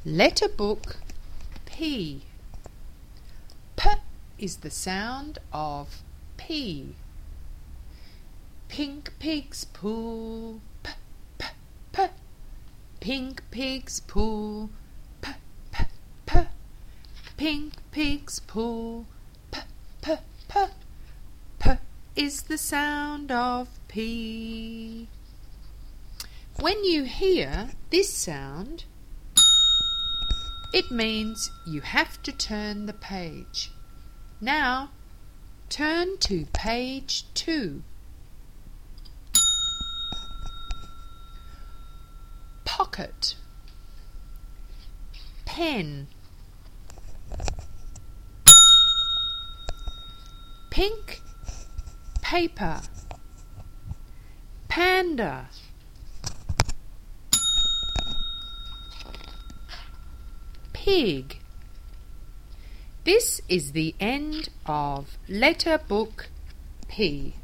Letter book P. P is the sound of P. Pink pig's pool, p, p, p. Pink pig's pool, p, p, p. Pink pig's pool, p, p, p. P is the sound of P. When you hear this sound, it means you have to turn the page. Now, turn to page 2. Pocket, pen, pink paper, panda, pig. This is the end of letter book P.